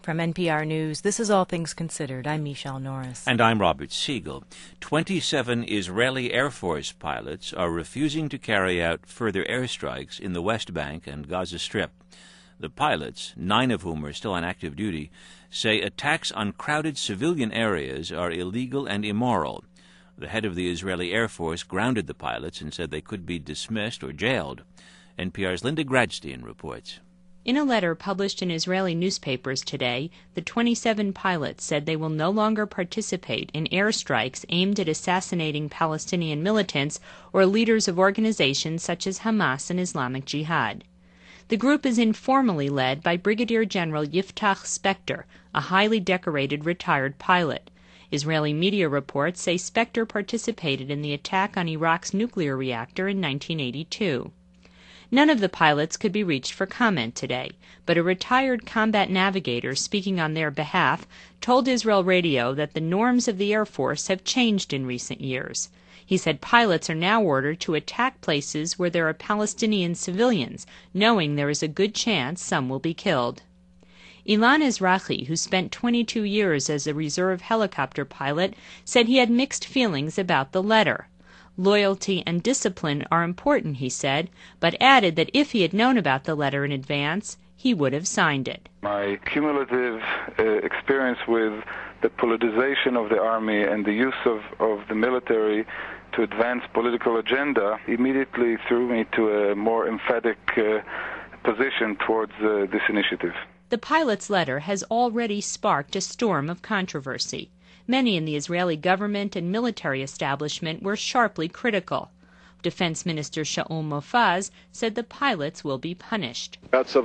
From NPR News, this is All Things Considered. I'm Michelle Norris. And I'm Robert Siegel. 27 Israeli Air Force pilots are refusing to carry out further airstrikes in the West Bank and Gaza Strip. The pilots, 9 of whom are still on active duty, say attacks on crowded civilian areas are illegal and immoral. The head of the Israeli Air Force grounded the pilots and said they could be dismissed or jailed. NPR's Linda Gradstein reports. In a letter published in Israeli newspapers today, the 27 pilots said they will no longer participate in airstrikes aimed at assassinating Palestinian militants or leaders of organizations such as Hamas and Islamic Jihad. The group is informally led by Brigadier General Yiftach Spector, a highly decorated retired pilot. Israeli media reports say Spector participated in the attack on Iraq's nuclear reactor in 1982. None of the pilots could be reached for comment today, but a retired combat navigator speaking on their behalf told Israel Radio that the norms of the Air Force have changed in recent years. He said pilots are now ordered to attack places where there are Palestinian civilians, knowing there is a good chance some will be killed. Ilan Ezrahi, who spent 22 years as a reserve helicopter pilot, said he had mixed feelings about the letter. Loyalty and discipline are important, he said, but added that if he had known about the letter in advance, he would have signed it. My cumulative experience with the politicization of the army and the use of the military to advance political agenda immediately threw me to a more emphatic position towards this initiative. The pilot's letter has already sparked a storm of controversy. Many in the Israeli government and military establishment were sharply critical. Defense Minister Shaul Mofaz said the pilots will be punished. The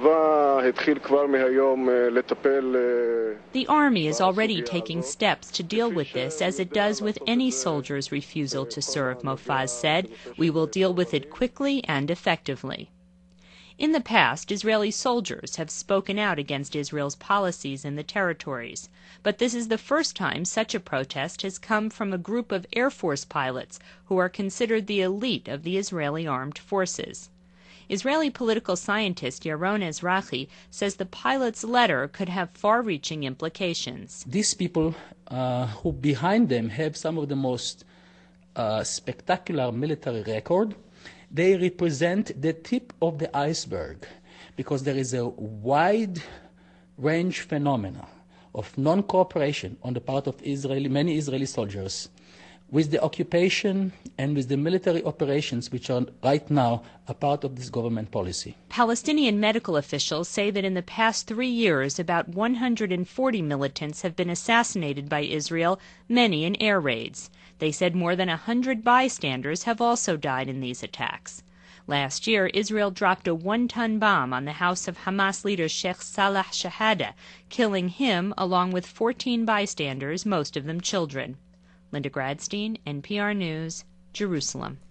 Army is already taking steps to deal with this, as it does with any soldier's refusal to serve, Mofaz said. We will deal with it quickly and effectively. In the past, Israeli soldiers have spoken out against Israel's policies in the territories, but this is the first time such a protest has come from a group of Air Force pilots who are considered the elite of the Israeli armed forces. Israeli political scientist Yaron Ezrahi says the pilot's letter could have far-reaching implications. These people who behind them have some of the most spectacular military record, they represent the tip of the iceberg, because there is a wide range phenomena of non-cooperation on the part of many Israeli soldiers with the occupation and with the military operations which are right now a part of this government policy. Palestinian medical officials say that in the past 3 years, about 140 militants have been assassinated by Israel, many in air raids. They said more than 100 bystanders have also died in these attacks. Last year, Israel dropped a 1-ton bomb on the house of Hamas leader Sheikh Salah Shahada, killing him along with 14 bystanders, most of them children. Linda Gradstein, NPR News, Jerusalem.